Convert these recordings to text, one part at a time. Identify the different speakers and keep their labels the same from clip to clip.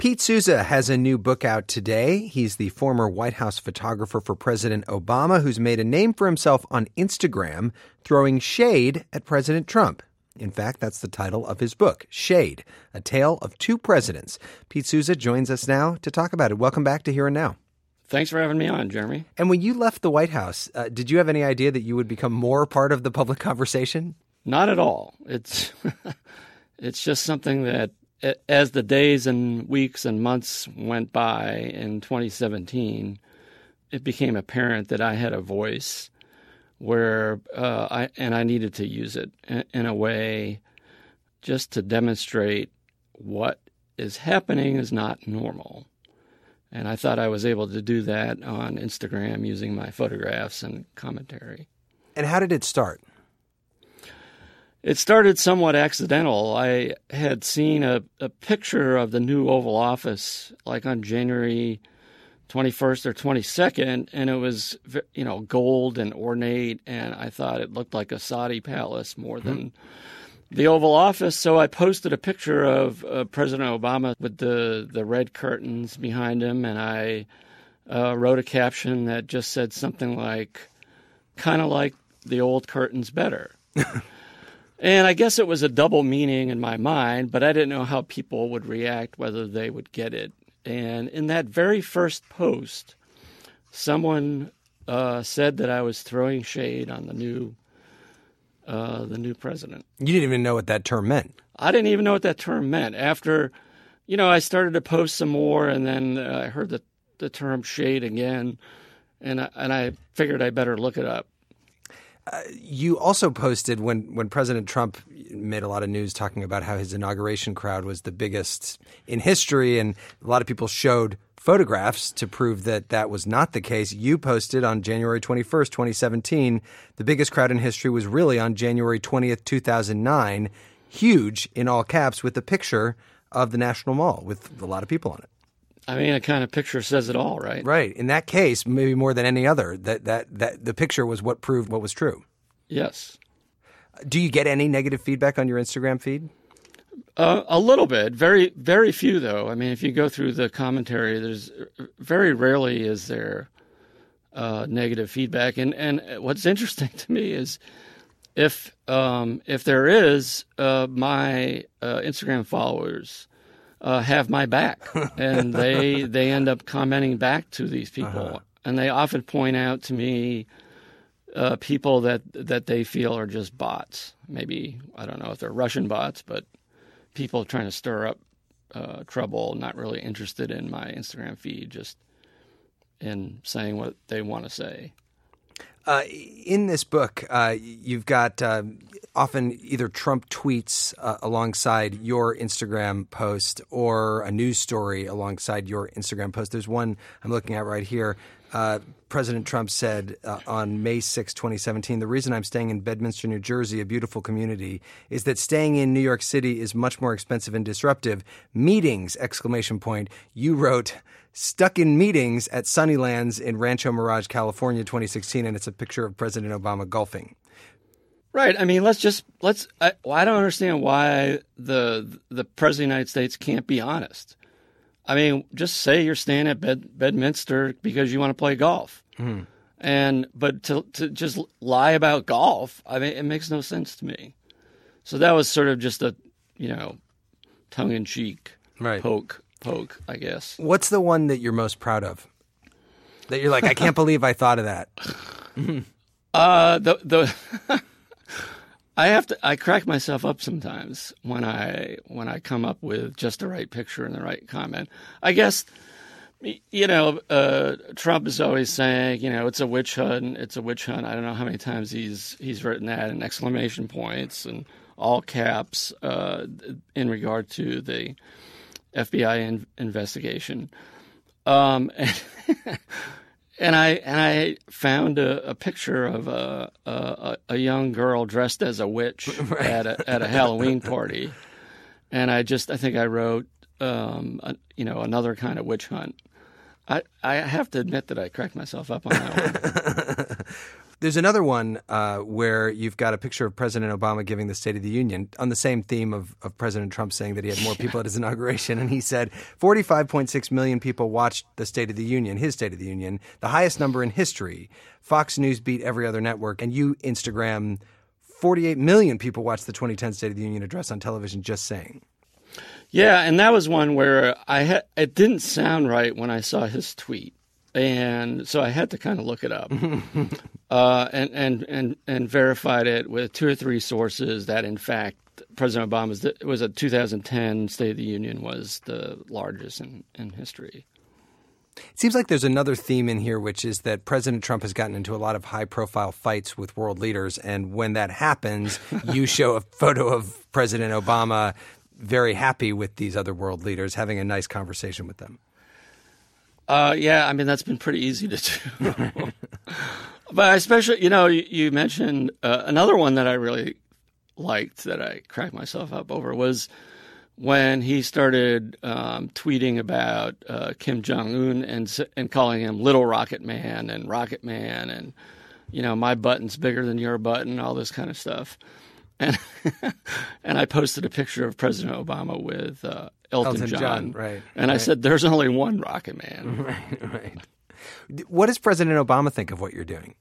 Speaker 1: Pete Souza has a new book out today. He's the former White House photographer for President Obama, who's made a name for himself on Instagram, throwing shade at President Trump. In fact, that's the title of his book, Shade, A Tale of Two Presidents. Pete Souza joins us now to talk about it. Welcome back to Here and Now.
Speaker 2: Thanks for having me on, Jeremy.
Speaker 1: And when you left the White House, did you have any idea that you would become more part of the public conversation?
Speaker 2: Not at all. It's just something that, as the days and weeks and months went by in 2017, it became apparent that I had a voice where I needed to use it in a way just to demonstrate what is happening is not normal. And I thought I was able to do that on Instagram using my photographs and commentary.
Speaker 1: And how did it start?
Speaker 2: It started somewhat accidental. I had seen a picture of the new Oval Office like on January 21st or 22nd, and it was, gold and ornate, and I thought it looked like a Saudi palace more than the Oval Office. So I posted a picture of President Obama with the red curtains behind him, and I wrote a caption that just said something like, kind of like the old curtains better. And I guess it was a double meaning in my mind, but I didn't know how people would react, whether they would get it. And in that very first post, someone said that I was throwing shade on the new president.
Speaker 1: You didn't even know what that term meant.
Speaker 2: I didn't even know what that term meant. After, I started to post some more, and then I heard the term shade again, and I figured I better look it up.
Speaker 1: You also posted when President Trump made a lot of news talking about how his inauguration crowd was the biggest in history, and a lot of people showed photographs to prove that that was not the case. You posted on January 21st, 2017, the biggest crowd in history was really on January 20th, 2009, huge in all caps with a picture of the National Mall with a lot of people on it.
Speaker 2: I mean, a kind of picture says it all, right?
Speaker 1: Right. In that case, maybe more than any other, that the picture was what proved what was true.
Speaker 2: Yes.
Speaker 1: Do you get any negative feedback on your Instagram feed?
Speaker 2: A little bit. Very, very few, though. I mean, if you go through the commentary, there's very rarely is there negative feedback. And what's interesting to me is if there is, my Instagram followers have my back, and they end up commenting back to these people, and they often point out to me people that they feel are just bots. Maybe, I don't know if they're Russian bots, but people trying to stir up trouble, not really interested in my Instagram feed, just in saying what they want to say.
Speaker 1: In this book, you've got often either Trump tweets alongside your Instagram post or a news story alongside your Instagram post. There's one I'm looking at right here. President Trump said on May 6, 2017, the reason I'm staying in Bedminster, New Jersey, a beautiful community, is that staying in New York City is much more expensive and disruptive. Meetings, ! You wrote, stuck in meetings at Sunnylands in Rancho Mirage, California, 2016, and it's a picture of President Obama golfing.
Speaker 2: Right. I mean, I don't understand why the President of the United States can't be honest. I mean, just say you're staying at Bedminster because you want to play golf. But to just lie about golf, I mean, it makes no sense to me. So that was sort of just a, tongue-in-cheek poke, I guess.
Speaker 1: What's the one that you're most proud of? That you're like, I can't believe I thought of that.
Speaker 2: I crack myself up sometimes when I come up with just the right picture and the right comment. I guess, Trump is always saying, it's a witch hunt. It's a witch hunt. I don't know how many times he's written that in exclamation points and all caps in regard to the FBI investigation. And I found a picture of a young girl dressed as a witch at a Halloween party, and I think I wrote another kind of witch hunt. I have to admit that I cracked myself up on that one.
Speaker 1: There's another one where you've got a picture of President Obama giving the State of the Union on the same theme of President Trump saying that he had more people at his inauguration. And he said 45.6 million people watched the State of the Union, his State of the Union, the highest number in history. Fox News beat every other network. And you Instagram 48 million people watched the 2010 State of the Union address on television, just saying.
Speaker 2: Yeah, and that was one where it didn't sound right when I saw his tweet. And so I had to kind of look it up and verified it with 2 or 3 sources that, in fact, President Obama's was a 2010 State of the Union was the largest in history.
Speaker 1: It seems like there's another theme in here, which is that President Trump has gotten into a lot of high-profile fights with world leaders. And when that happens, you show a photo of President Obama very happy with these other world leaders, having a nice conversation with them.
Speaker 2: Yeah, I mean, that's been pretty easy to do. But especially, you mentioned another one that I really liked that I cracked myself up over was when he started tweeting about Kim Jong-un and calling him Little Rocket Man and Rocket Man and, my button's bigger than your button, all this kind of stuff. And and I posted a picture of President Obama with Elton John.
Speaker 1: Right.
Speaker 2: And I said, there's only one Rocket Man.
Speaker 1: Right. What does President Obama think of what you're doing?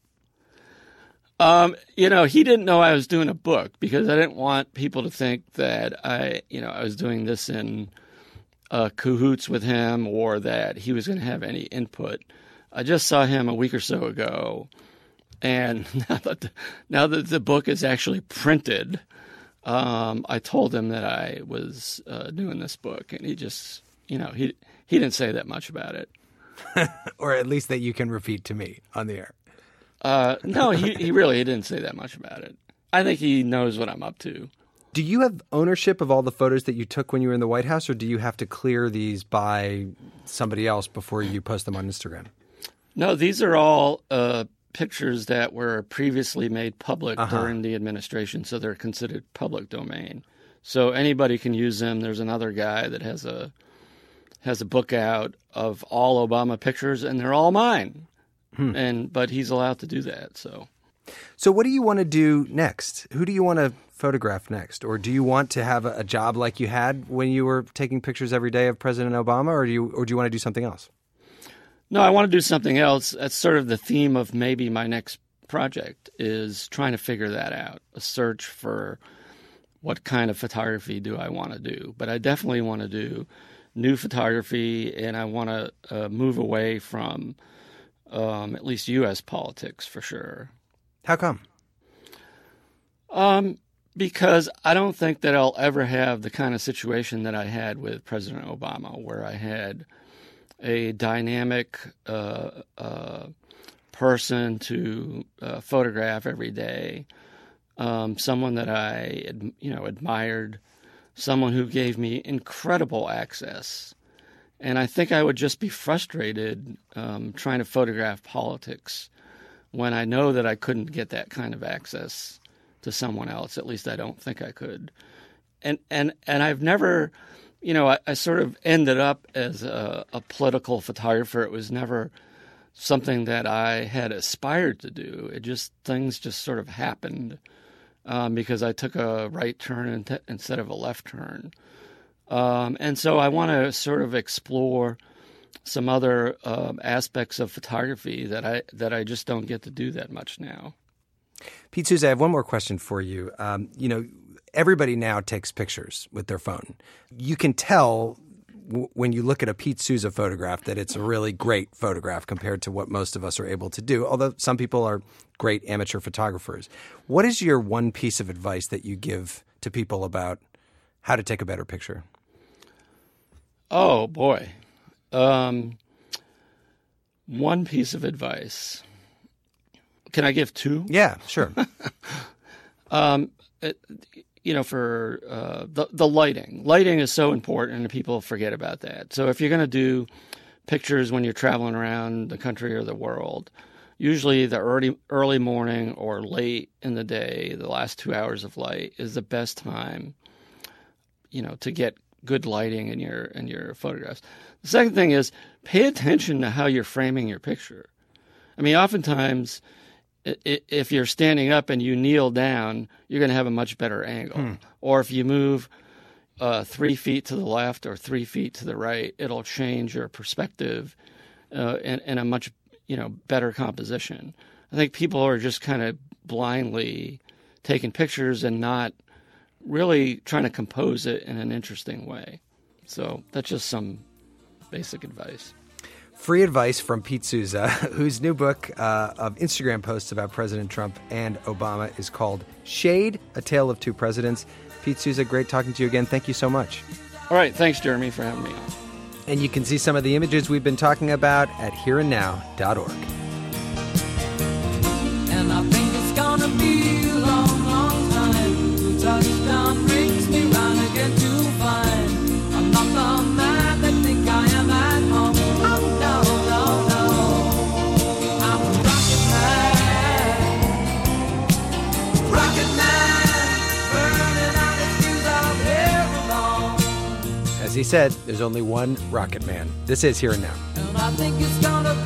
Speaker 2: He didn't know I was doing a book because I didn't want people to think that I was doing this in cahoots with him or that he was going to have any input. I just saw him a week or so ago. And now that the book is actually printed, I told him that I was doing this book, and he just, he didn't say that much about it.
Speaker 1: Or at least that you can repeat to me on the air.
Speaker 2: No, he really didn't say that much about it. I think he knows what I'm up to.
Speaker 1: Do you have ownership of all the photos that you took when you were in the White House, or do you have to clear these by somebody else before you post them on Instagram?
Speaker 2: No, these are all pictures that were previously made public during the administration, so they're considered public domain. So anybody can use them. There's another guy that has a book out of all Obama pictures, and they're all mine. But he's allowed to do that. So
Speaker 1: what do you want to do next? Who do you want to photograph next? Or do you want to have a job like you had when you were taking pictures every day of President Obama, or do you want to do something else?
Speaker 2: No, I want to do something else. That's sort of the theme of maybe my next project is trying to figure that out, a search for what kind of photography do I want to do. But I definitely want to do new photography, and I want to move away from at least U.S. politics for sure.
Speaker 1: How come?
Speaker 2: Because I don't think that I'll ever have the kind of situation that I had with President Obama, where I had a dynamic person to photograph every day, someone that I admired, someone who gave me incredible access. And I think I would just be frustrated trying to photograph politics when I know that I couldn't get that kind of access to someone else. At least I don't think I could. And I've never... I sort of ended up as a political photographer. It was never something that I had aspired to do. Things just sort of happened because I took a right turn instead of a left turn. And so I want to sort of explore some other aspects of photography that I just don't get to do that much now.
Speaker 1: Pete Souza, I have one more question for you. Everybody now takes pictures with their phone. You can tell when you look at a Pete Souza photograph that it's a really great photograph compared to what most of us are able to do, although some people are great amateur photographers. What is your one piece of advice that you give to people about how to take a better picture?
Speaker 2: Oh, boy. One piece of advice. Can I give 2?
Speaker 1: Yeah, sure.
Speaker 2: For the lighting. Lighting is so important, and people forget about that. So if you're going to do pictures when you're traveling around the country or the world, usually the early morning or late in the day, the last 2 hours of light is the best time, to get good lighting in your photographs. The second thing is pay attention to how you're framing your picture. I mean, oftentimes if you're standing up and you kneel down, you're going to have a much better angle. Or if you move 3 feet to the left or 3 feet to the right, it'll change your perspective in a much better composition. I think people are just kind of blindly taking pictures and not really trying to compose it in an interesting way. So that's just some basic advice.
Speaker 1: Free advice from Pete Souza, whose new book of Instagram posts about President Trump and Obama is called Shade, A Tale of Two Presidents. Pete Souza, great talking to you again. Thank you so much.
Speaker 2: All right. Thanks, Jeremy, for having me on.
Speaker 1: And you can see some of the images we've been talking about at hereandnow.org.
Speaker 3: And I think it's gonna be a long, long time till touchdown brings me round again to find I'm not the man that think I am at home. Oh, no, no, no. I'm a rocket man, burning out his fuse out here alone.
Speaker 1: As he said, there's only one Rocket Man. This is Here and Now.
Speaker 3: And I think it's gonna